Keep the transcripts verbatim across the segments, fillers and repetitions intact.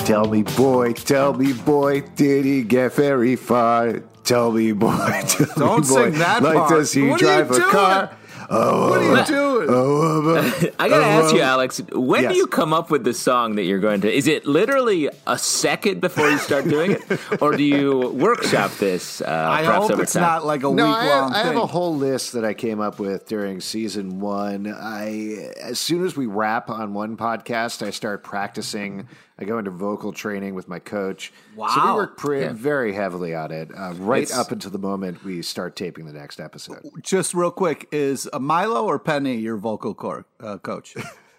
Tell me, boy, tell me, boy, did he get very far? Tell me, boy, tell Don't me, boy, sing that like part. does he What drive are you a doing? car? Oh, What are you doing? Oh, oh, I gotta oh, ask you, oh. Alex, when Yes. do you come up with the song that you're going to? Is it literally a second before you start doing it, or do you workshop this? Uh, I perhaps hope over it's time? not like a No, week I long have, I thing. have a whole list that I came up with during season one. I, as soon as we wrap on one podcast, I start practicing. I go into vocal training with my coach. So we Wow. work pre- Yeah. very heavily on it, uh, right It's- up until the moment we start taping the next episode. Just real quick, is uh, Milo or Penny your vocal cor- uh, coach?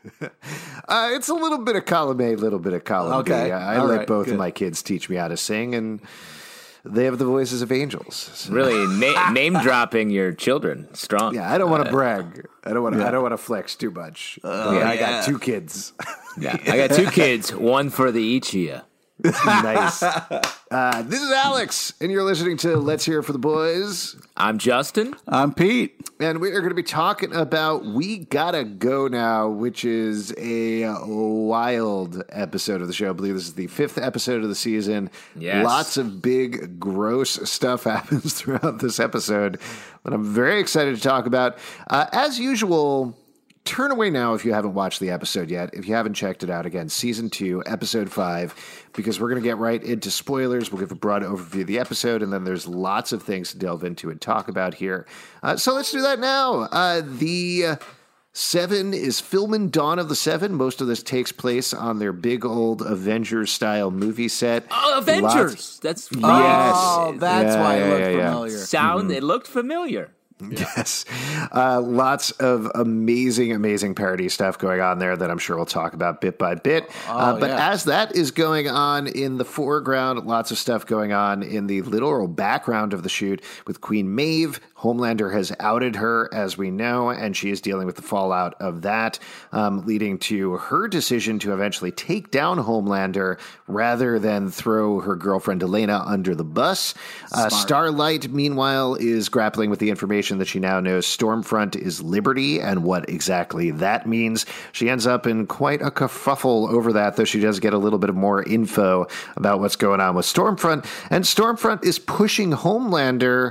Uh, it's a little bit of column A, a little bit of column Okay. B. I All let right. both Good. of my kids teach me how to sing, and they have the voices of angels. So- Really na- name dropping your children, strong. Yeah, I don't want to brag. I don't want to. I don't want to flex too much. But yeah. I got yeah. two kids. Yeah. I got two kids, one for the each of you. Nice. Uh, this is Alex, and you're listening to Let's Hear It for the Boys. I'm Justin. I'm Pete. And we are going to be talking about We Gotta Go Now, which is a wild episode of the show. I believe this is the fifth episode of the season. Yes. Lots of big, gross stuff happens throughout this episode that I'm very excited to talk about. Uh, as usual, turn away now if you haven't watched the episode yet. If you haven't checked it out, again, season two, episode five, because we're going to get right into spoilers. We'll give a broad overview of the episode, and then there's lots of things to delve into and talk about here. Uh, so let's do that now. Uh, the uh, Seven is filming Dawn of the Seven. Most of this takes place on their big old Avengers-style movie set. Oh, Avengers. Lots- That's Yes. Oh, that's Yeah, why it yeah, looked yeah, yeah. familiar. sound. It looked familiar. Yes. Uh, lots of amazing, amazing parody stuff going on there that I'm sure we'll talk about bit by bit. uh, but yeah. as that is going on in the foreground, lots of stuff going on in the literal background of the shoot with Queen Maeve. Homelander has outed her, as we know, and she is dealing with the fallout of that, um, leading to her decision to eventually take down Homelander rather than throw her girlfriend Elena under the bus. Uh, Starlight, meanwhile, is grappling with the information that she now knows Stormfront is Liberty and what exactly that means. She ends up in quite a kerfuffle over that, though she does get a little bit of more info about what's going on with Stormfront. And Stormfront is pushing Homelander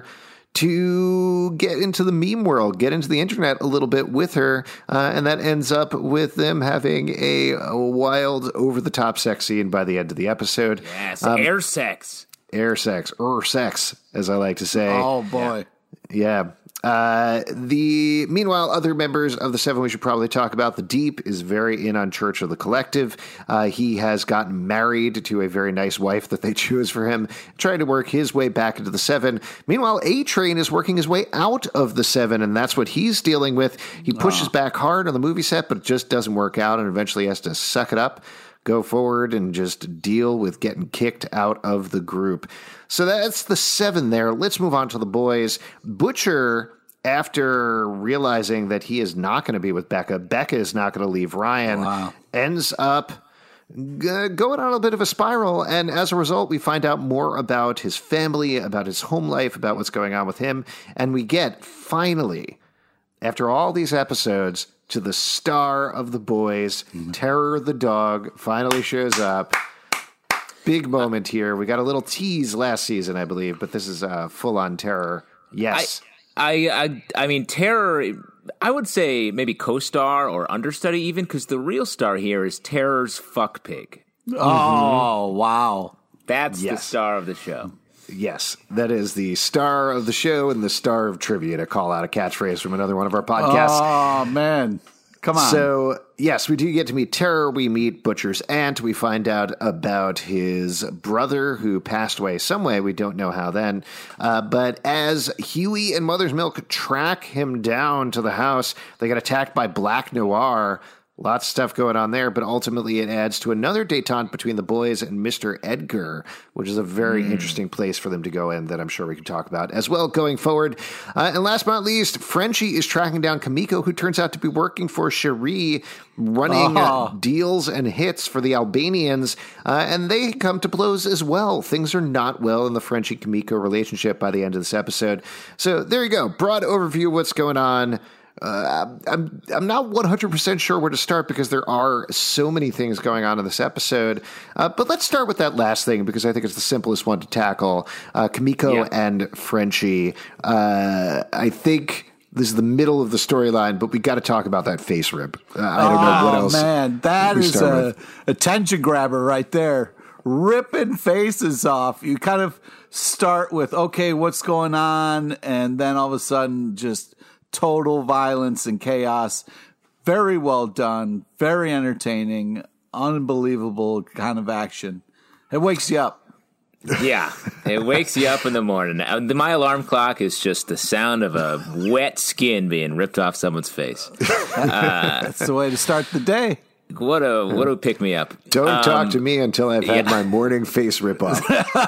to get into the meme world, get into the internet a little bit with her, uh, and that ends up with them having a, a wild, over-the-top sex scene by the end of the episode. Yes, Um, air sex. Air sex, er sex, as I like to say. Oh, boy. Yeah. Uh, the meanwhile, other members of the Seven we should probably talk about. The Deep is very in on Church of the Collective. Uh, he has gotten married to a very nice wife that they chose for him, trying to work his way back into the Seven. Meanwhile, A-Train is working his way out of the Seven, and that's what he's dealing with. He pushes back hard on the movie set, but it just doesn't work out, and eventually has to suck it up, go forward, and just deal with getting kicked out of the group. So that's the Seven there. Let's move on to the boys. Butcher, after realizing that he is not going to be with Becca, Becca is not going to leave Ryan, Wow. ends up g- going on a bit of a spiral. And as a result, we find out more about his family, about his home life, about what's going on with him. And we get, finally, after all these episodes, to the star of the boys. Terror the dog finally shows up. Big moment here. We got a little tease last season, I believe, but this is uh, full-on Terror. Yes. I, I, I mean, Terror, I would say maybe co-star or understudy even, because the real star here is Terror's fuck pig. Oh, wow. That's the Yes. star of the show. Yes, that is the star of the show and the star of trivia, to call out a catchphrase from another one of our podcasts. Oh, man. Come on. So, yes, we do get to meet Terror. We meet Butcher's aunt. We find out about his brother who passed away some way. We don't know how then. Uh, but as Huey and Mother's Milk track him down to the house, they get attacked by Black Noir. Lots of stuff going on there, but ultimately it adds to another detente between the boys and Mister Edgar, which is a very mm. interesting place for them to go in that I'm sure we can talk about as well going forward. Uh, and last but not least, Frenchie is tracking down Kamiko, who turns out to be working for Cherie, running oh. deals and hits for the Albanians, uh, and they come to blows as well. Things are not well in the Frenchie-Kamiko relationship by the end of this episode. So there you go. Broad overview of what's going on. Uh, I'm I'm not one hundred percent sure where to start because there are so many things going on in this episode. Uh, but let's start with that last thing because I think it's the simplest one to tackle. Uh, Kimiko yeah. and Frenchie. Uh, I think this is the middle of the storyline, but we got to talk about that face rip. Uh, I don't oh, know what else. Oh man, that is a attention grabber right there. Ripping faces off. You kind of start with, okay, what's going on? And then all of a sudden just total violence and chaos. Very well done. Very entertaining. Unbelievable kind of action. It wakes you up. Yeah, it wakes you up in the morning. My alarm clock is just the sound of a wet skin being ripped off someone's face. Uh, That's the way to start the day. What a what a pick me up. Don't um, talk to me until I've had yeah. my morning face rip off.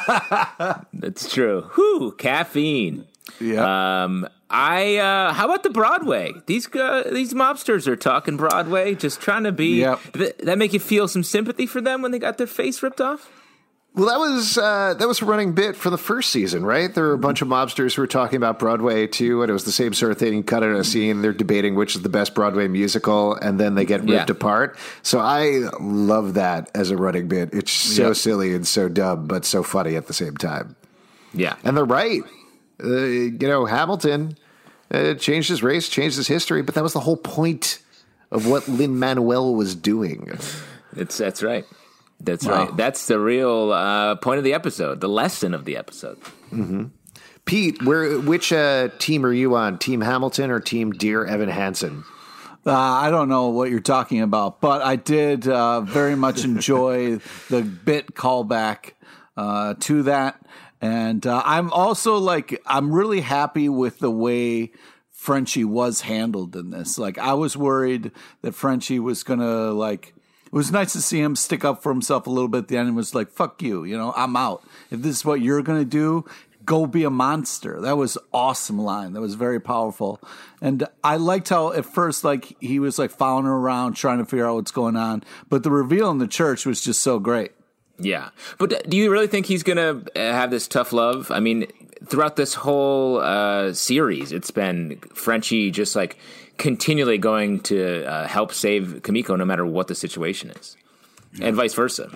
That's true. Whew, caffeine. Yeah. Um, I. Uh, how about the Broadway? These uh, these mobsters are talking Broadway, just trying to be. Yep. Th- that make you feel some sympathy for them when they got their face ripped off? Well, that was uh, that was a running bit for the first season, right? There were a bunch of mobsters who were talking about Broadway too, and it was the same sort of thing. You cut in a scene, they're debating which is the best Broadway musical, and then they get ripped yeah. apart. So I love that as a running bit. It's so yep. silly and so dumb, but so funny at the same time. Yeah, and they're right. Uh, you know, Hamilton uh, changed his race, changed his history, but that was the whole point of what Lin-Manuel was doing. It's that's right. That's wow. right. That's the real uh, point of the episode, the lesson of the episode. Mm-hmm. Pete, where which uh, team are you on? Team Hamilton or Team Dear Evan Hansen? Uh, I don't know what you're talking about, but I did uh, very much enjoy the bit callback uh, to that. And uh, I'm also like, I'm really happy with the way Frenchie was handled in this. Like, I was worried that Frenchie was going to, like, it was nice to see him stick up for himself a little bit at the end and was like, fuck you, you know, I'm out. If this is what you're going to do, go be a monster. That was awesome line. That was very powerful. And I liked how at first, like, he was like following her around, trying to figure out what's going on. But the reveal in the church was just so great. Yeah. But do you really think he's going to have this tough love? I mean, throughout this whole uh, series, it's been Frenchie just like continually going to uh, help save Kimiko no matter what the situation is, and vice versa.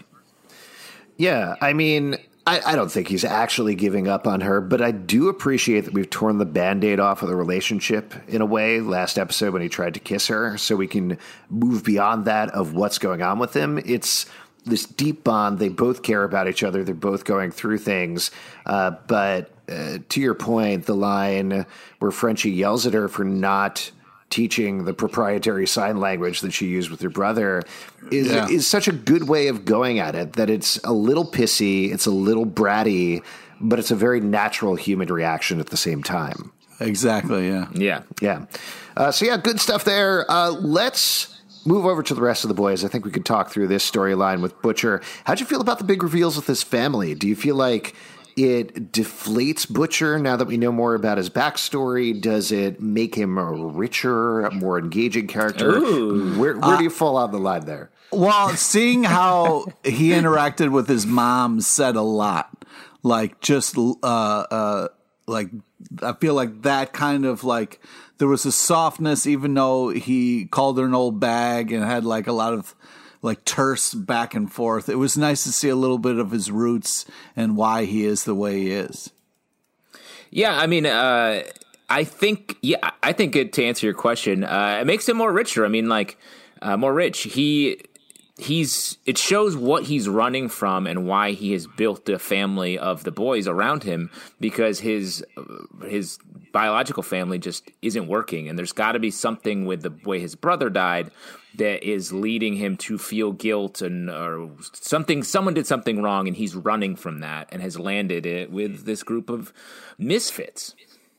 Yeah, I mean, I, I don't think he's actually giving up on her, but I do appreciate that we've torn the Band-Aid off of the relationship in a way last episode when he tried to kiss her, so we can move beyond that of what's going on with him. It's this deep bond. They both care about each other. They're both going through things. Uh, but uh, to your point, the line where Frenchie yells at her for not teaching the proprietary sign language that she used with her brother is yeah. is such a good way of going at it, that it's a little pissy, it's a little bratty, but it's a very natural human reaction at the same time. Exactly, yeah. Yeah. Yeah. Uh, so, yeah, good stuff there. Uh, let's move over to the rest of the boys. I think we could talk through this storyline with Butcher. How'd you feel about the big reveals with his family? Do you feel like it deflates Butcher now that we know more about his backstory? Does it make him a richer, a more engaging character? Ooh. Where, where uh, do you fall on the line there? Well, seeing how he interacted with his mom said a lot. Like, just, uh, uh, like, I feel like that kind of, like, there was a softness, even though he called her an old bag and had, like, a lot of, like, terse back and forth. It was nice to see a little bit of his roots and why he is the way he is. Yeah, I mean, uh, I think, yeah, I think it, to answer your question, uh, it makes him more richer. I mean, like, uh, more rich. He, he's, it shows what he's running from and why he has built a family of the boys around him, because his, his biological family just isn't working. And there's got to be something with the way his brother died that is leading him to feel guilt, and or something. Someone did something wrong, and he's running from that, and has landed it with this group of misfits.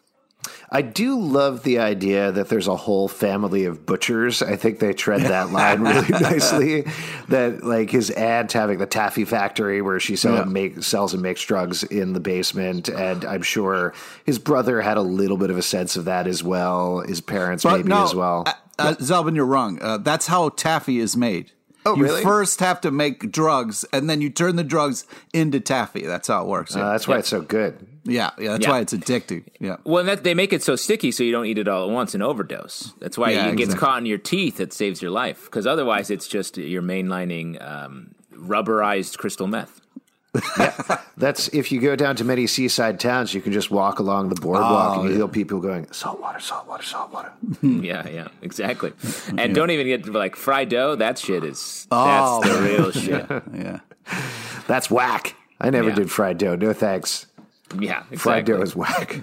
I do love the idea that there's a whole family of butchers. I think they tread that line really nicely. That, like, his aunt having the taffy factory where she sell, yeah. make, sells and makes drugs in the basement, and I'm sure his brother had a little bit of a sense of that as well. His parents but maybe no, as well. Uh, uh, Zalvin, you're wrong. Uh, that's how taffy is made. Oh, you really? first have to make drugs, and then you turn the drugs into taffy. That's how it works. Uh, yeah. that's why yeah. it's so good. Yeah, yeah, that's Yeah. why it's addictive. Yeah. Well, and that they make it so sticky so you don't eat it all at once and overdose. That's why Yeah, it gets exactly. caught in your teeth. It saves your life because otherwise it's just you're mainlining um, rubberized crystal meth. That's if you go down to many seaside towns, you can just walk along the boardwalk Oh, and you yeah. hear people going, salt water, salt water, salt water. Yeah, yeah, exactly. And don't even get like fried dough. That shit is Oh, that's the real shit. Yeah. That's whack. I never Yeah. did fried dough. No thanks. Yeah, Fried exactly. dough is whack.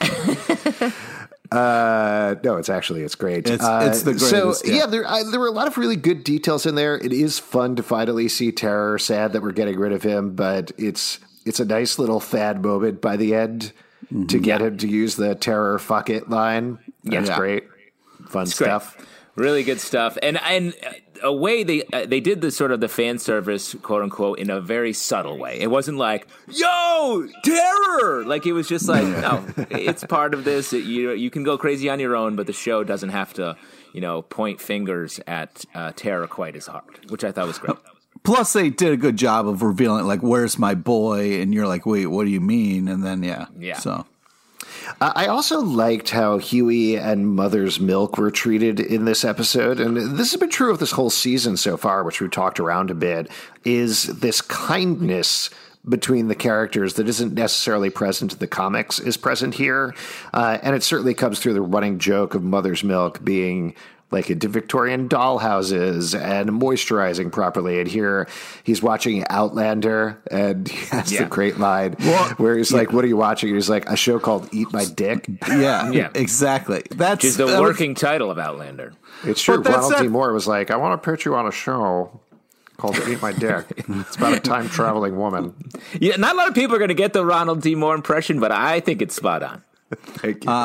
uh, no, it's actually it's great. It's- uh, it's the So greatest, yeah. yeah, there I, there were a lot of really good details in there. It is fun to finally see Terror. Sad that we're getting rid of him, but it's it's a nice little fad moment by the end Mm-hmm. to get him to use the Terror fuck it line. That's Yeah. great. Fun It's great. stuff. Really good stuff. And and a way they uh, they did the sort of the fan service, quote unquote, in a very subtle way. It wasn't like, "Yo, Terror!" Like it was just like, no, it's part of this. It, you you can go crazy on your own, but the show doesn't have to, you know, point fingers at uh, Terror quite as hard, which I thought was great. Plus, they did a good job of revealing, like, where's my boy? And you're like, wait, what do you mean? And then, yeah. Yeah. So, Uh, I also liked how Huey and Mother's Milk were treated in this episode. And this has been true of this whole season so far, which we've talked around a bit, is this kindness between the characters that isn't necessarily present in the comics is present here. Uh, and it certainly comes through the running joke of Mother's Milk being like into Victorian dollhouses and moisturizing properly. And here he's watching Outlander and he has Yeah. the great line Well, where he's like, what are you watching? He's like, a show called Eat My Dick. yeah, Yeah. exactly. That's Which is the that was- working title of Outlander. It's true. But that's Ronald D. it. Moore was like, I want to put you on a show called Eat My Dick. It's about a time traveling woman. Yeah, not a lot of people are going to get the Ronald D. Moore impression, but I think it's spot on. Thank you.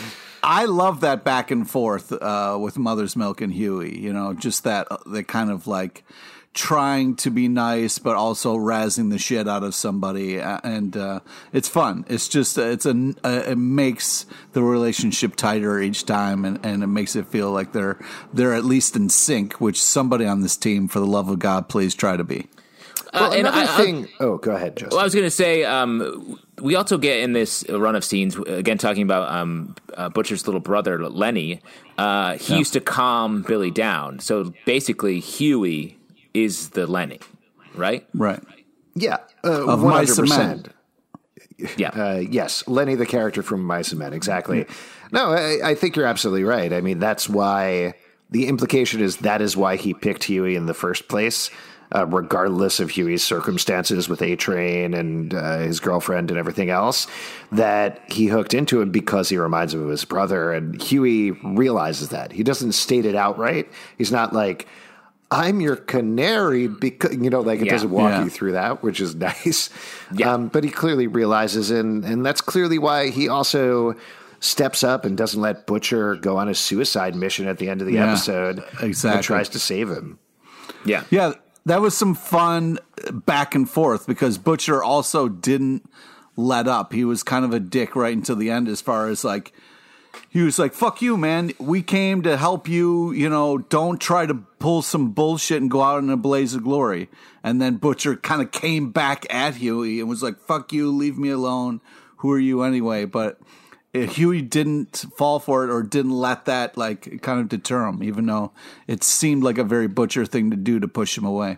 I love that back and forth uh, with Mother's Milk and Huey. You know, just that uh, the kind of like trying to be nice, but also razzing the shit out of somebody, uh, and uh, it's fun. It's just uh, it's a uh, it makes the relationship tighter each time, and, and it makes it feel like they're they're at least in sync. Which somebody on this team, for the love of God, please try to be. well, and another I- I- thing. oh, go ahead, Justin. Well, I was going to say, um, we also get in this run of scenes, again, talking about um, uh, Butcher's little brother, Lenny. Uh, he used to calm Billy down. So basically, Huey is the Lenny, right? Right. yeah, uh, Of one Mice hundred and percent. Men. Yeah. Uh, yes, Lenny, the character from Mice and Men, exactly. No, I, I think you're absolutely right. I mean, that's why the implication is that is why he picked Huey in the first place, uh, regardless of Huey's circumstances with A-Train and uh, his girlfriend and everything else, that he hooked into him because he reminds him of his brother. And Huey realizes that. He doesn't state it outright. He's not like, I'm your canary because, you know, like it Yeah. doesn't walk Yeah. you through that, which is nice. Yeah. Um, but he clearly realizes, and, and that's clearly why he also steps up and doesn't let Butcher go on a suicide mission at the end of the Yeah, episode. exactly. And tries to save him. Yeah. Yeah, that was some fun back and forth because Butcher also didn't let up. He was kind of a dick right until the end as far as like, he was like, fuck you, man. We came to help you. You know, don't try to pull some bullshit and go out in a blaze of glory. And then Butcher kind of came back at Huey and was like, fuck you, leave me alone. Who are you anyway? But uh, Huey didn't fall for it or didn't let that like kind of deter him, even though it seemed like a very Butcher thing to do to push him away.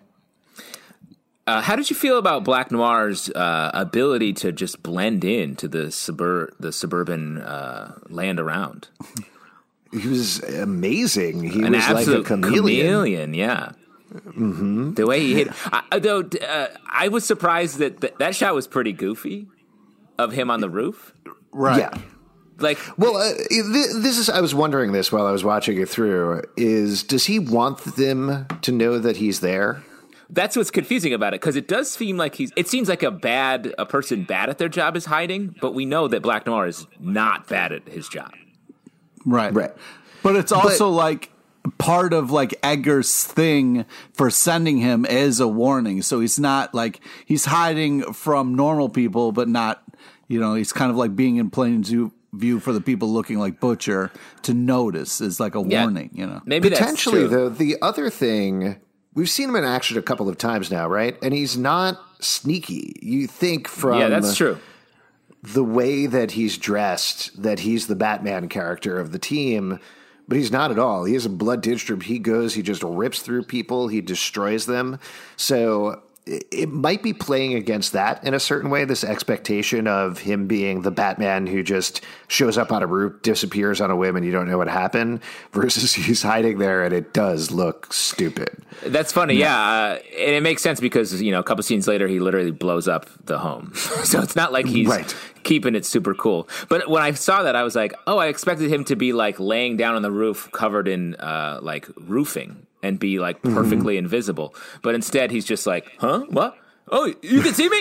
Uh, how did you feel about Black Noir's uh, ability to just blend in to the subur- the suburban uh, land around? He was amazing. He An was like a absolute chameleon. chameleon, yeah. Mm-hmm. The way he hit, I, though, uh, I was surprised that th- that shot was pretty goofy of him on the roof. Right. Yeah. Like, Well, uh, th- this is. I was wondering this while I was watching it through. Is does he want them to know that he's there? that's what's confusing about it, because it does seem like he's. It seems like a bad a person bad at their job is hiding, but we know that Black Noir is not bad at his job. Right. Right. But it's also like part of like Edgar's thing for sending him is a warning. So he's not like he's hiding from normal people, but not, you know, he's kind of like being in plain view view for the people looking like Butcher to notice is like a Yeah. warning, you know. Maybe Potentially, that's true. though, the other thing, we've seen him in action a couple of times now, right? And he's not sneaky. You think from Yeah, that's true. the way that he's dressed, that he's the Batman character of the team, but he's not at all. He is a blood district. He goes, he just rips through people, he destroys them. So it might be playing against that in a certain way, this expectation of him being the Batman who just shows up on a roof, disappears on a whim, and you don't know what happened, versus he's hiding there and it does look stupid. That's funny, yeah. yeah. Uh, and it makes sense because, you know, a couple scenes later, he literally blows up the home. So it's not like he's right. keeping it super cool. But when I saw that, I was like, oh, I expected him to be like laying down on the roof covered in uh, like roofing and be like perfectly mm-hmm. invisible. But instead, he's just like, huh? What? Oh, you can see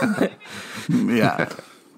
me? Yeah.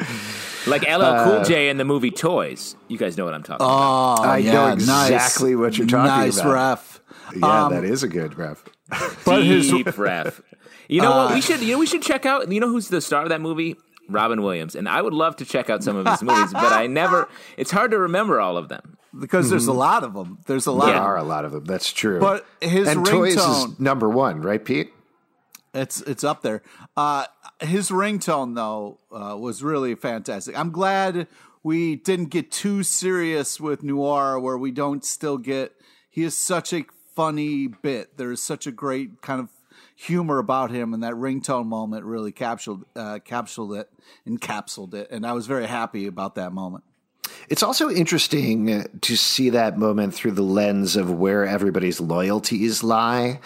Like L L Cool J in the movie Toys. You guys know what I'm talking oh, about. I yeah, know exactly nice, what you're talking nice about. Nice ref. Yeah, um, that is a good ref. But Deep his, ref. You know uh, what? We should. You know, we should check out. You know who's the star of that movie? Robin Williams. And I would love to check out some of his movies, but I never. It's hard to remember all of them because mm-hmm. there's a lot of them. There's a lot. There of are them. a lot of them. That's true. But his and ringtone, Toys is number one, right, Pete? It's it's up there. Uh, his ringtone though uh, was really fantastic. I'm glad we didn't get too serious with Noir, where we don't still get. He is such a funny bit. There's such a great kind of humor about him, and that ringtone moment really capsuled uh, capsuled it, encapsulated it, and I was very happy about that moment. It's also interesting to see that moment through the lens of where everybody's loyalties lie,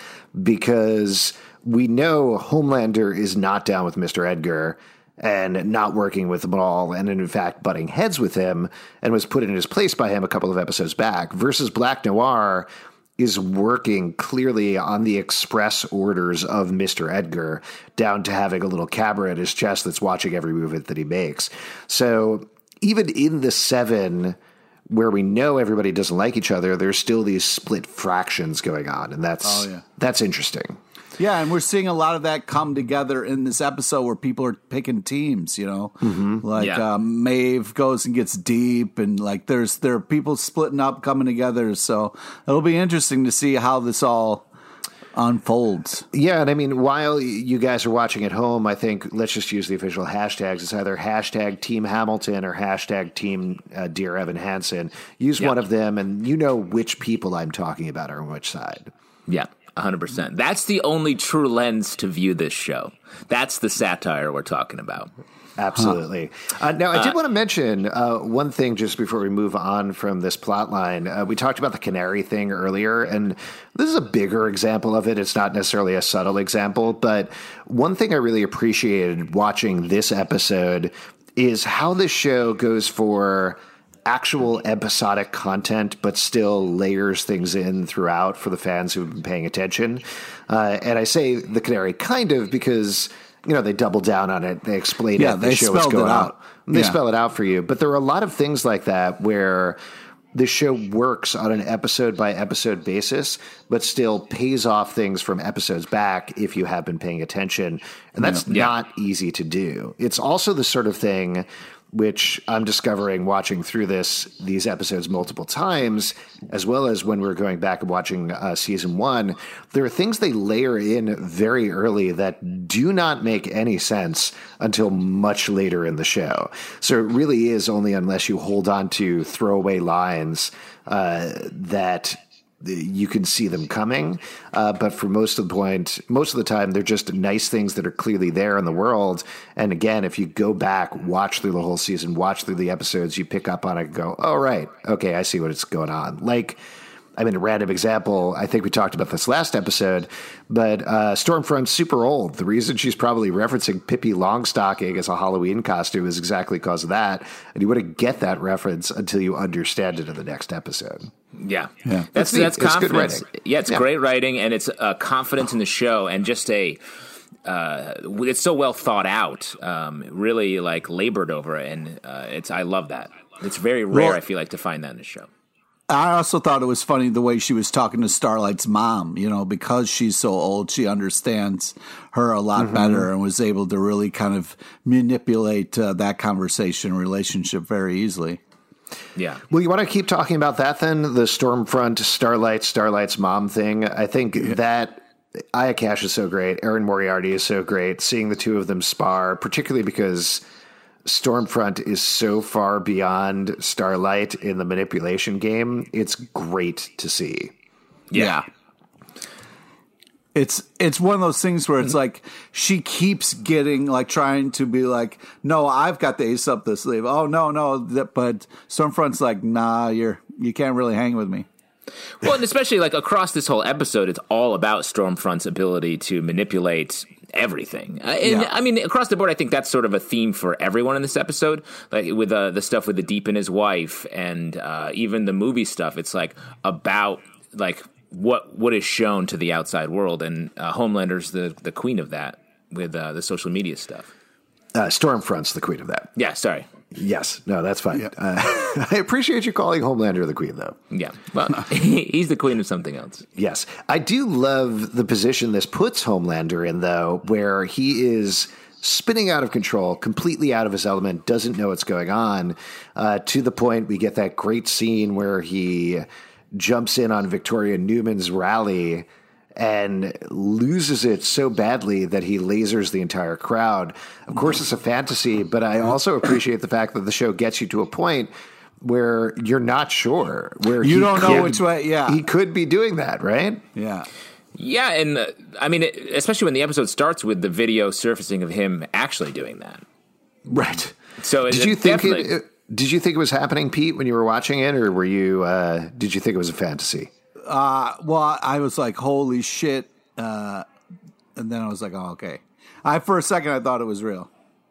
because we know Homelander is not down with Mister Edgar and not working with him at all, and in fact butting heads with him and was put in his place by him a couple of episodes back, versus Black Noir is working clearly on the express orders of Mister Edgar, down to having a little camera at his chest that's watching every movement that he makes. So even in the Seven, where we know everybody doesn't like each other, there's still these split fractions going on, and that's oh, yeah. that's interesting. Yeah, and we're seeing a lot of that come together in this episode where people are picking teams, you know, mm-hmm. like yeah. uh, Maeve goes and gets deep, and like there's there are people splitting up, coming together. So it'll be interesting to see how this all unfolds. Yeah, and I mean, while you guys are watching at home, I think let's just use the official hashtags. It's either hashtag Team Hamilton or hashtag Team uh, Dear Evan Hansen. Use yep. one of them, and you know which people I'm talking about are on which side. Yeah. one hundred percent. That's the only true lens to view this show. That's the satire we're talking about. Absolutely. Huh. Uh, now, I did uh, want to mention uh, one thing just before we move on from this plot line. Uh, we talked about the canary thing earlier, and this is a bigger example of it. It's not necessarily a subtle example, but one thing I really appreciated watching this episode is how this show goes for actual episodic content, but still layers things in throughout for the fans who've been paying attention. Uh, and I say the canary kind of because, you know, they double down on it. They explain yeah, it. They the show spelled going it out. They yeah. spell it out for you. But there are a lot of things like that where the show works on an episode by episode basis, but still pays off things from episodes back if you have been paying attention. And that's yeah. not yeah. easy to do. It's also the sort of thing which I'm discovering watching through this these episodes multiple times, as well as when we're going back and watching uh, season one. There are things they layer in very early that do not make any sense until much later in the show. So it really is only unless you hold on to throwaway lines uh, that you can see them coming. Uh, but for most of the point, most of the time, they're just nice things that are clearly there in the world. And again, if you go back, watch through the whole season, watch through the episodes, you pick up on it and go, oh, right. Okay, I see what's going on. Like, I mean, a random example, I think we talked about this last episode, but uh, Stormfront's super old. The reason she's probably referencing Pippi Longstocking as a Halloween costume is exactly because of that. And you wouldn't get that reference until you understand it in the next episode. Yeah, yeah. that's that's confidence. Yeah, it's yeah. great writing, and it's uh, confidence in the show, and just a. Uh, it's so well thought out, um, really like labored over, and uh, it's I love that. It's very rare, well, I feel like, to find that in the show. I also thought it was funny the way she was talking to Starlight's mom, you know, because she's so old, she understands her a lot mm-hmm. better and was able to really kind of manipulate uh, that conversation relationship very easily. Yeah. Well, you want to keep talking about that then? The Stormfront, Starlight, Starlight's mom thing. I think yeah. that Aya Cash is so great. Erin Moriarty is so great. Seeing the two of them spar, particularly because Stormfront is so far beyond Starlight in the manipulation game. It's great to see. Yeah. yeah. It's it's one of those things where it's mm-hmm. like she keeps getting like trying to be like, no, I've got the ace up the sleeve. Oh no, no, but Stormfront's like, nah, you're you can't really hang with me. Well, and especially like across this whole episode, it's all about Stormfront's ability to manipulate everything. Uh, and yeah. I mean, across the board, I think that's sort of a theme for everyone in this episode. Like with uh, the stuff with the Deep and his wife, and uh, even the movie stuff. It's like about like. What what is shown to the outside world, and uh, Homelander's the, the queen of that with uh, the social media stuff. Uh, Stormfront's the queen of that. Yeah, sorry. Yes, no, that's fine. Yeah. Uh, I appreciate you calling Homelander the queen, though. Yeah, well, he's the queen of something else. Yes, I do love the position this puts Homelander in, though, where he is spinning out of control, completely out of his element, doesn't know what's going on, uh, to the point we get that great scene where he jumps in on Victoria Newman's rally and loses it so badly that he lasers the entire crowd. Of course, it's a fantasy, but I also appreciate the fact that the show gets you to a point where you're not sure. Where you he don't could, know which way, yeah. He could be doing that, right? Yeah. Yeah, and uh, I mean, it, especially when the episode starts with the video surfacing of him actually doing that. Right. So Did you think it... it Did you think it was happening, Pete, when you were watching it, or were you? Uh, did you think it was a fantasy? Uh, well, I was like, "Holy shit!" Uh, and then I was like, "Oh, okay." I for a second I thought it was real.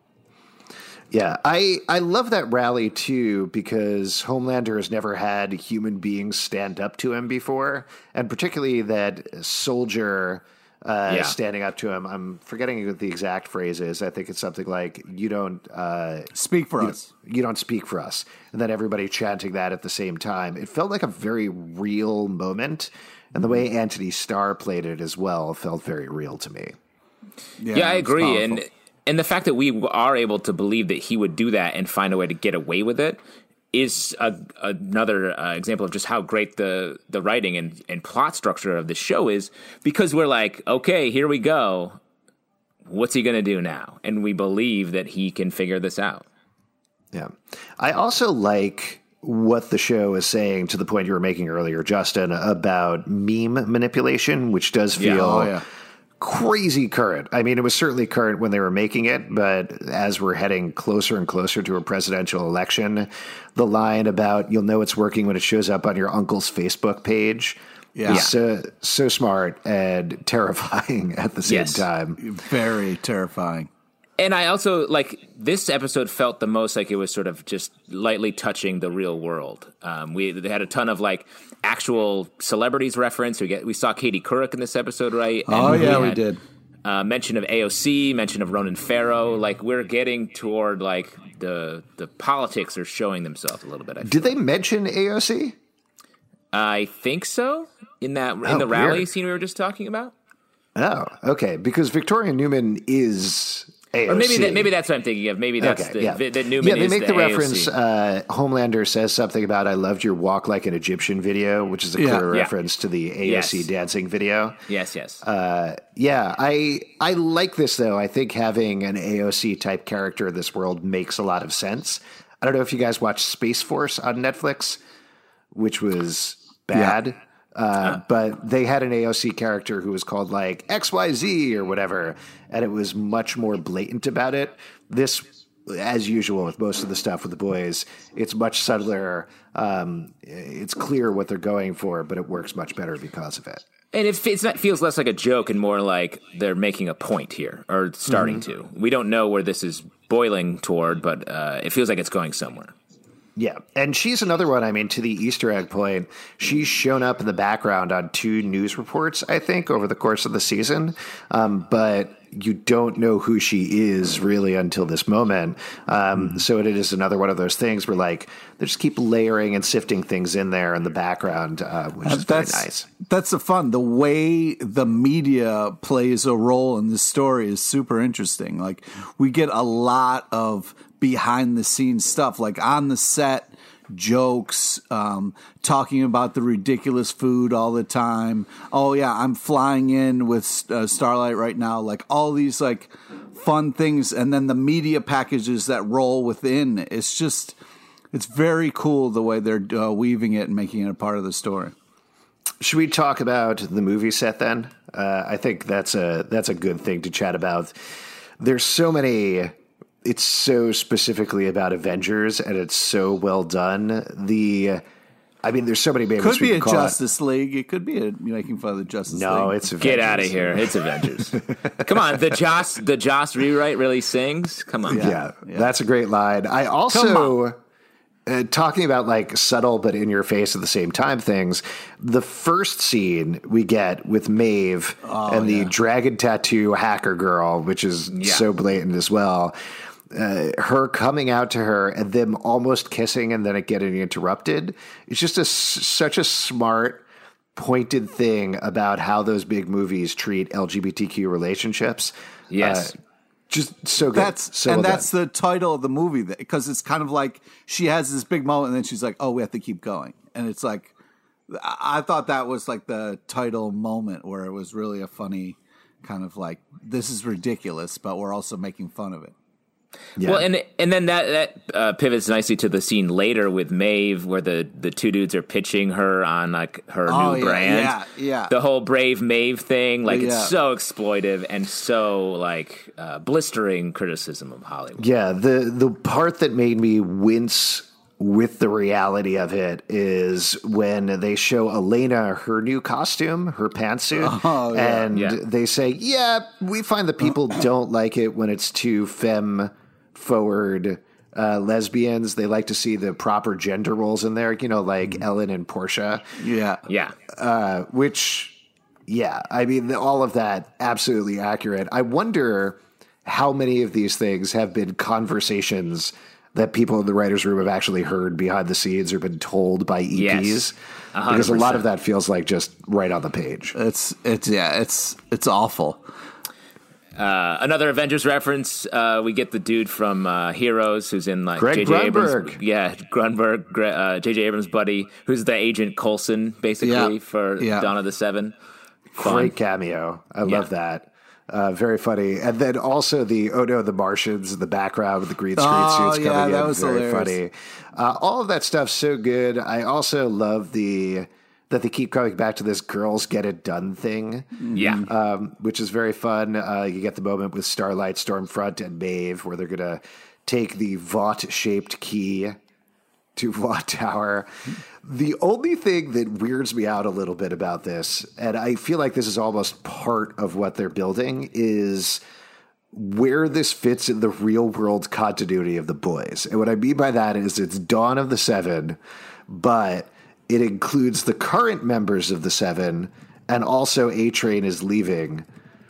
Yeah, I I love that rally too because Homelander has never had human beings stand up to him before, and particularly that soldier. Uh, yeah. Standing up to him. I'm forgetting what the exact phrase is. I think it's something like, you don't... Uh, speak for you, us. You don't speak for us. And then everybody chanting that at the same time. It felt like a very real moment. And the way Anthony Starr played it as well felt very real to me. Yeah, yeah I agree. And and the fact that we are able to believe that he would do that and find a way to get away with it is a, another uh, example of just how great the, the writing and, and plot structure of the show is, because we're like, okay, here we go. What's he going to do now? And we believe that he can figure this out. Yeah. I also like what the show is saying to the point you were making earlier, Justin, about meme manipulation, which does feel... Yeah. Oh, yeah. Crazy current. I mean, it was certainly current when they were making it, but as we're heading closer and closer to a presidential election, the line about you'll know it's working when it shows up on your uncle's Facebook page yeah. is so, so smart and terrifying at the same yes. time. Very terrifying. And I also, like, this episode felt the most like it was sort of just lightly touching the real world. Um, we they had a ton of, like, actual celebrities reference. We get we saw Katie Couric in this episode, right? And oh, yeah, we, had, we did. Uh, mention of A O C, mention of Ronan Farrow. Like, we're getting toward, like, the the politics are showing themselves a little bit. I did they mention A O C? I think so, in that in oh, the rally weird. scene we were just talking about. Oh, okay. Because Victoria Newman is... A O C. Or maybe that, maybe that's what I'm thinking of. Maybe that's okay, the, yeah. that Newman yeah, they is make the, the reference. A O C. Uh, Homelander says something about "I loved your walk like an Egyptian" video, which is a yeah, clear yeah. reference to the A O C yes. dancing video. Yes, yes. Uh, yeah, I I like this though. I think having an A O C type character in this world makes a lot of sense. I don't know if you guys watched Space Force on Netflix, which was bad. Yeah. Uh, but they had an A O C character who was called like X Y Z or whatever, and it was much more blatant about it. This, as usual with most of the stuff with the boys, it's much subtler. Um, it's clear what they're going for, but it works much better because of it. And it, it's not, feels less like a joke and more like they're making a point here, or starting mm-hmm. to. We don't know where this is boiling toward, but uh, it feels like it's going somewhere. Yeah, and she's another one. I mean, to the Easter egg point, she's shown up in the background on two news reports, I think, over the course of the season. Um, but you don't know who she is really until this moment. Um, so it is another one of those things where, like, they just keep layering and sifting things in there in the background, uh, which uh, is very nice. That's the fun. The way the media plays a role in this story is super interesting. Like, we get a lot of behind the scenes stuff, like on the set jokes, um, talking about the ridiculous food all the time. Oh yeah, I'm flying in with uh, Starlight right now. Like all these like fun things, and then the media packages that roll within. It's just, it's very cool the way they're uh, weaving it and making it a part of the story. Should we talk about the movie set then? Uh, I think that's a that's a good thing to chat about. There's so many. It's so specifically about Avengers, and it's so well done. The, I mean, there's so many babies. Could be we a call Justice it. League. It could be a, making fun of the Justice no, League. No, it's Avengers. Get out of here. It's Avengers. Come on, the Joss the Joss rewrite really sings. Come on. Yeah, yeah, yeah. That's a great line. I also. Uh, talking about like subtle but in your face at the same time things, the first scene we get with Maeve oh, and the yeah. dragon tattoo hacker girl, which is yeah. so blatant as well, uh, her coming out to her and them almost kissing and then it getting interrupted. It's just a, such a smart, pointed thing about how those big movies treat L G B T Q relationships. Yes. Uh, Just so good. That's, so and well that's done. the title of the movie, because it's kind of like she has this big moment and then she's like, oh, we have to keep going. And it's like, I thought that was like the title moment where it was really a funny kind of like, this is ridiculous, but we're also making fun of it. Yeah. Well, and and then that that uh, pivots nicely to the scene later with Maeve, where the, the two dudes are pitching her on like her oh, new yeah, brand. Yeah, yeah. The whole Brave Maeve thing, like yeah. it's so exploitive and so like uh, blistering criticism of Hollywood. Yeah, the the part that made me wince with the reality of it is when they show Elena her new costume, her pantsuit, oh, yeah. and yeah. they say, "Yeah, we find that people don't like it when it's too femme." forward uh, lesbians. They like to see the proper gender roles in there, you know, like mm-hmm. Ellen and Portia. Yeah. Yeah. Uh, which, yeah, I mean, all of that, absolutely accurate. I wonder how many of these things have been conversations that people in the writer's room have actually heard behind the scenes or been told by E Ps. Yes. Because a lot of that feels like just right on the page. It's, it's, yeah, it's, it's awful. Uh, another Avengers reference. Uh, we get the dude from uh, Heroes, who's in like Greg J J Grunberg. Abrams. Yeah, Grunberg, J J uh, J J Abrams' buddy, who's the Agent Coulson, basically yeah. for yeah. Dawn of the Seven. Fun. Great cameo. I yeah. love that. Uh, very funny. And then also the oh no, the Martians in the background with the green screen oh, suits yeah, coming that in. Was very hilarious. funny. Uh, all of that stuff's so good. I also love the that they keep coming back to this girls get it done thing. Yeah. Um, which is very fun. Uh, you get the moment with Starlight, Stormfront, and Maeve where they're going to take the Vought-shaped key to Vought Tower. The only thing that weirds me out a little bit about this, and I feel like this is almost part of what they're building, is where this fits in the real world continuity of the boys. And what I mean by that is it's Dawn of the Seven, but it includes the current members of the Seven, and also A-Train is leaving.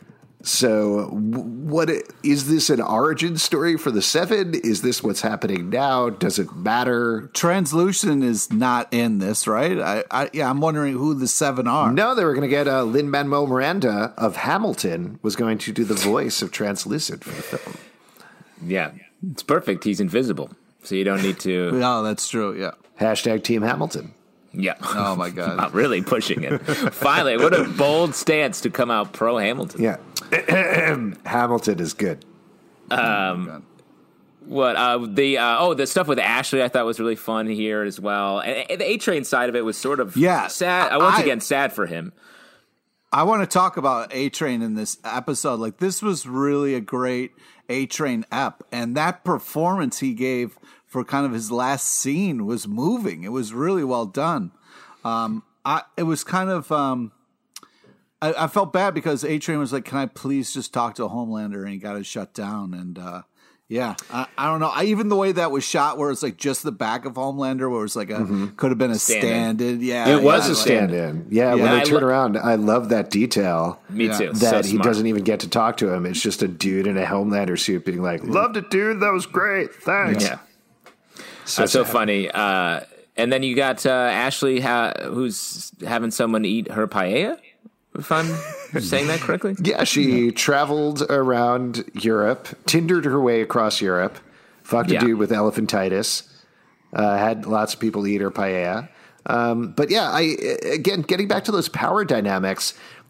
So what is this an origin story for the Seven? Is this what's happening now? Does it matter? Translucent is not in this, right? I, I yeah, I'm wondering who the Seven are. No, they were going to get uh, Lin-Manuel Miranda of Hamilton was going to do the voice of Translucent for the film. Yeah, it's perfect. He's invisible, so you don't need to. Oh, that's true. Yeah. Hashtag Team Hamilton. Yeah. Oh my God. Not really pushing it. Finally, what a bold stance to come out pro Hamilton. Yeah. Hamilton is good. Um, what uh, the uh, oh the stuff with Ashley I thought was really fun here as well, and, and the A Train side of it was sort of yeah, sad. Uh, once I, again, sad for him. I want to talk about A Train in this episode. Like this was really a great A Train ep, and that performance he gave for kind of his last scene was moving. It was really well done. Um, I it was kind of. Um, I, I felt bad because A-Train was like, can I please just talk to a Homelander? And he got it shut down. And uh, yeah, I, I don't know. I, even the way that was shot where it's like just the back of Homelander where it's like a, mm-hmm. could have been a stand-in. stand-in. Yeah, it was yeah, a stand-in. Yeah, yeah, when they I turn lo- around, I love that detail. Me yeah. too. That so he doesn't even get to talk to him. It's just a dude in a Homelander suit being like, loved it, dude. That was great. Thanks. Yeah. So, uh, so funny. Uh, and then you got uh, Ashley ha- who's having someone eat her paella? If I'm saying that correctly? Yeah, she yeah. traveled around Europe, Tindered her way across Europe, fucked a yeah. dude with elephantitis, uh, had lots of people eat her paella. Um, but yeah, I again, getting back to those power dynamics,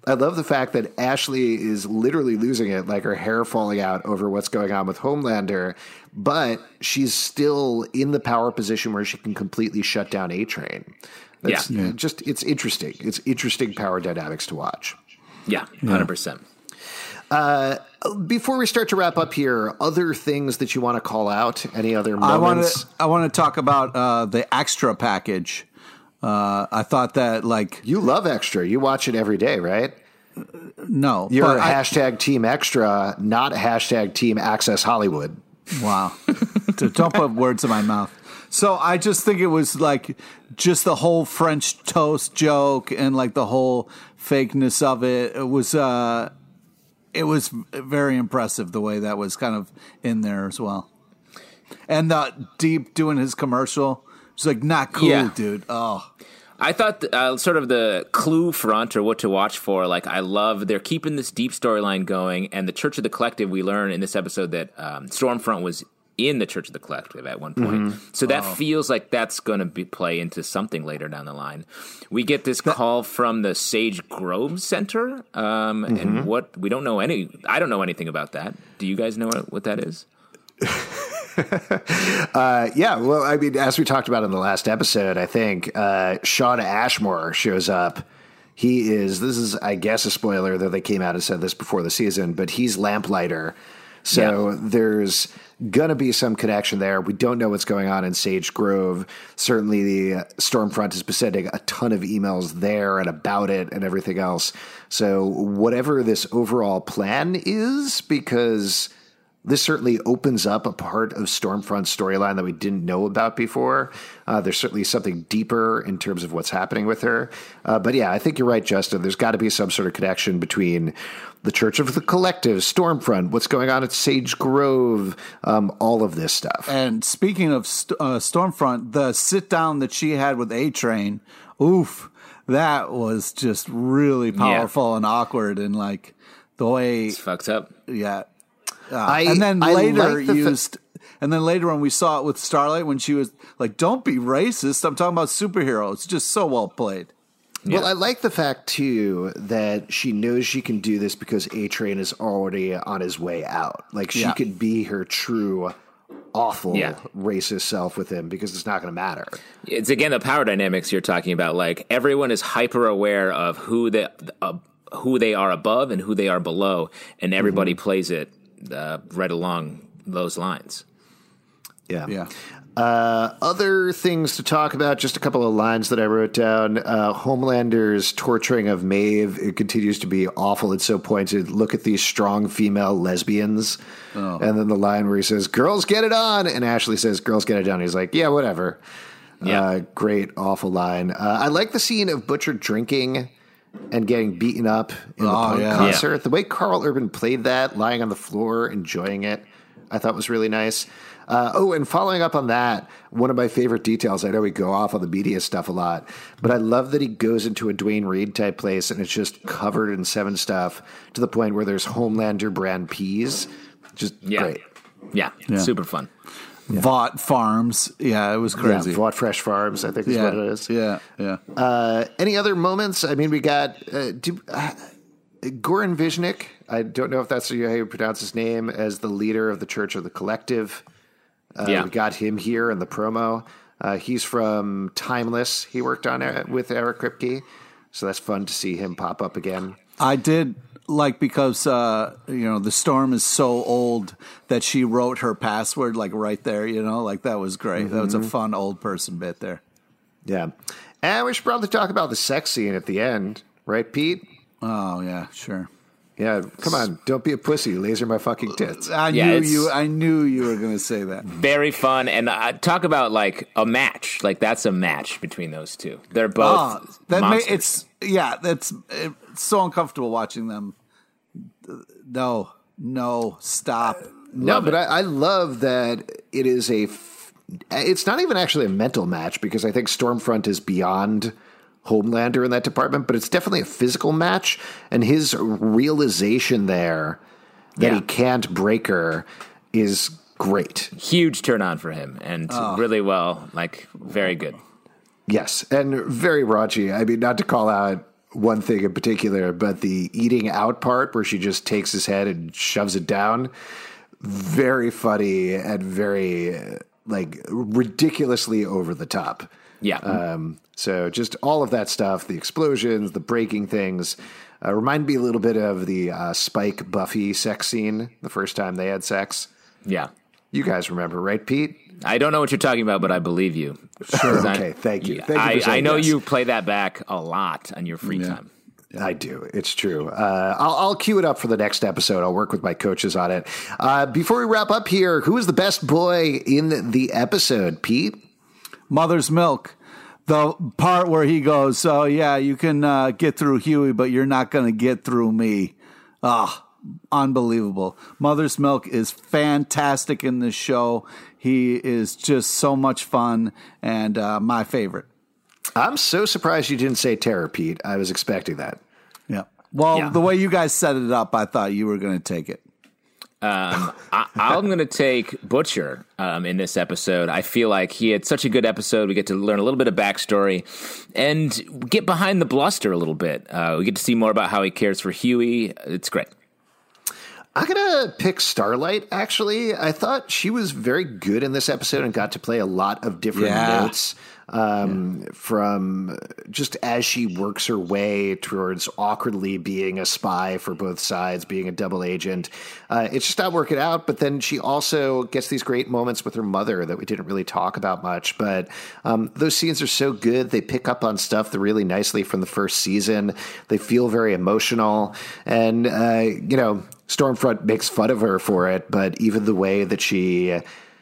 I love the fact that Ashley is literally losing it, like her hair falling out over what's going on with Homelander, but she's still in the power position where she can completely shut down A-Train. That's Yeah. just, it's interesting. It's interesting power dynamics to watch. Yeah, one hundred percent. Uh, before we start to wrap up here, other things that you want to call out? Any other I want moments? to I want to talk about uh, the extra package. Uh, I thought that like You love Extra. You watch it every day, right? no, You're but I- hashtag Team Extra, not hashtag Team Access Hollywood. Wow. Don't put words in my mouth. So I just think it was like just the whole French toast joke and like the whole fakeness of it. It was uh, it was very impressive the way that was kind of in there as well. And the Deep doing his commercial. It's like not cool, Yeah. dude. Oh. I thought uh, sort of the clue front or what to watch for. Like, I love they're keeping this Deep storyline going, and the Church of the Collective. We learn in this episode that um, Stormfront was in the Church of the Collective at one point, Mm-hmm. so that Oh. feels like that's going to be play into something later down the line. We get this call from the Sage Grove Center, um, Mm-hmm. and what we don't know any. I don't know anything about that. Do you guys know what, what that is? Uh, yeah, well, I mean, as we talked about in the last episode, I think uh, Sean Ashmore shows up. He is, this is, I guess, a spoiler, though they came out and said this before the season, but he's Lamplighter. So Yeah. there's going to be some connection there. We don't know what's going on in Sage Grove. Certainly the uh, Stormfront is sending a ton of emails there and about it and everything else. So whatever this overall plan is, because this certainly opens up a part of Stormfront's storyline that we didn't know about before. Uh, there's certainly something deeper in terms of what's happening with her. Uh, but yeah, I think you're right, Justin. There's got to be some sort of connection between the Church of the Collective, Stormfront, what's going on at Sage Grove, um, all of this stuff. And speaking of st- uh, Stormfront, the sit down that she had with A-Train, oof, that was just really powerful and awkward, and like the way, It's fucked up. yeah. Uh, I- and then I later like the fa- used, and then later when we saw it with Starlight, when she was like, "Don't be racist." I'm talking about superheroes. It's just so well played. Well, I like the fact, too, that she knows she can do this because A-Train is already on his way out. Like, she Yeah. could be her true, awful, Yeah. racist self with him because it's not going to matter. It's again the power dynamics you're talking about. Like, everyone is hyper aware of who they uh, who they are above and who they are below, and everybody plays it uh, right along those lines. Yeah. Yeah. Uh, other things to talk about, just a couple of lines that I wrote down. Uh, Homelander's torturing of Maeve, it continues to be awful. It's so pointed. Look at these strong female lesbians. Oh. And then the line where he says, girls get it on. And Ashley says, girls get it on. He's like, yeah, whatever. Yeah. Uh, great, awful line. Uh, I like the scene of Butcher drinking and getting beaten up in the Oh, punk yeah. concert. The way Carl Urban played that, lying on the floor, enjoying it, I thought was really nice. Uh, oh, and following up on that, one of my favorite details, I know we go off on the media stuff a lot, but I love that he goes into a Dwayne Reed type place and it's just covered in Seven stuff to the point where there's Homelander brand peas. Just Yeah. great. Yeah, Yeah. super fun. Vought Farms. Yeah, it was crazy. Yeah, Vought Fresh Farms, I think is yeah, what it is. yeah, yeah. Uh, any other moments? I mean, we got uh, do, uh, Goran Viznik. I don't know if that's how you pronounce his name, as the leader of the Church of the Collective. Uh, Yeah. We got him here in the promo. Uh, he's from Timeless. He worked on it with Eric Kripke, so that's fun to see him pop up again. I did like because uh, you know the Storm is so old that she wrote her password like right there. You know, like that was great. That was a fun old person bit there. Yeah, and we should probably talk about the sex scene at the end, right, Pete? Oh yeah, sure. Yeah, come on, don't be a pussy. Laser my fucking tits. I Yeah, knew it's- you. I knew you were going to say that. Very fun, and uh, talk about like a match. Like that's a match between those two. They're both Oh, that may, monsters. it's yeah. That's it's so uncomfortable watching them. No, no, stop. No, Love but it. I, I love that it is a. F- it's not even actually a mental match because I think Stormfront is beyond Homelander in that department, but it's definitely a physical match. And his realization there that Yeah. he can't break her is great. huge turn on for him, and really well, like very good. Yes, and very raunchy. I mean, not to call out one thing in particular, but the eating out part where she just takes his head and shoves it down, very funny and very uh, like ridiculously over the top. Yeah. Um, so just all of that stuff, the explosions, the breaking things, uh, remind me a little bit of the uh, Spike Buffy sex scene the first time they had sex. Yeah. You guys remember, right, Pete? I don't know what you're talking about, but I believe you. Sure. Okay, thank you. Thank you I, for saying I know yes. you play that back a lot on your free Yeah. time. I do. It's true. Uh, I'll, I'll cue it up for the next episode. I'll work with my coaches on it. Uh, before we wrap up here, who is the best boy in the episode, Pete? Mother's Milk. The part where he goes, so yeah, you can uh, get through Huey, but you're not going to get through me. Ah, unbelievable. Mother's Milk is fantastic in this show. He is just so much fun and uh, my favorite. I'm so surprised you didn't say Terror, Pete. I was expecting that. Yeah. Well, Yeah. the way you guys set it up, I thought you were going to take it. Um, I, I'm going to take Butcher um, in this episode. I feel like he had such a good episode. We get to learn a little bit of backstory and get behind the bluster a little bit. Uh, we get to see more about how he cares for Huey. It's great. I'm going to pick Starlight, actually. I thought she was very good in this episode and got to play a lot of different Yeah. notes um, yeah. from just as she works her way towards awkwardly being a spy for both sides, being a double agent. Uh, it's just not working out, but then she also gets these great moments with her mother that we didn't really talk about much. But um, those scenes are so good. They pick up on stuff really nicely from the first season. They feel very emotional. And, uh, you know, Stormfront makes fun of her for it, but even the way that she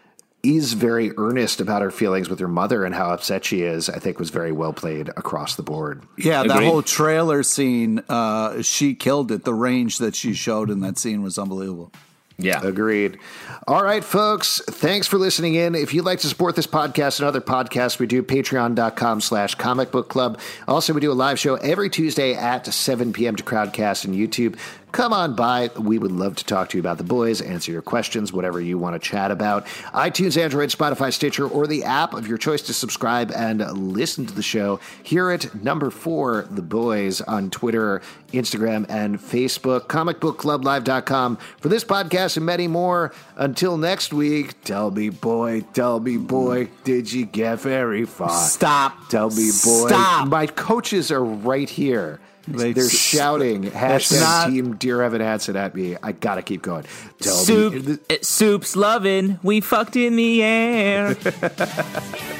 is very earnest about her feelings with her mother and how upset she is, I think was very well played across the board. Yeah, that Agreed. whole trailer scene, uh, she killed it. The range that she showed in that scene was unbelievable. Yeah. Agreed. All right, folks. Thanks for listening in. If you'd like to support this podcast and other podcasts, we do patreon.com slash comic book club. Also, we do a live show every Tuesday at seven p.m. to Crowdcast and YouTube. Come on by. We would love to talk to you about the boys, answer your questions, whatever you want to chat about. iTunes, Android, Spotify, Stitcher, or the app of your choice to subscribe and listen to the show. Here at number four, The Boys, on Twitter, Instagram, and Facebook. comic book club live dot com. For this podcast and many more, until next week, tell me, boy, tell me, boy, did you get very far? Stop. Tell me, boy. Stop. My coaches are right here. They- They're shouting hashtag not- Team Dear Evan Hansen at me. I gotta keep going. Tell Soup, me. uh, soup's loving. We fucked in the air.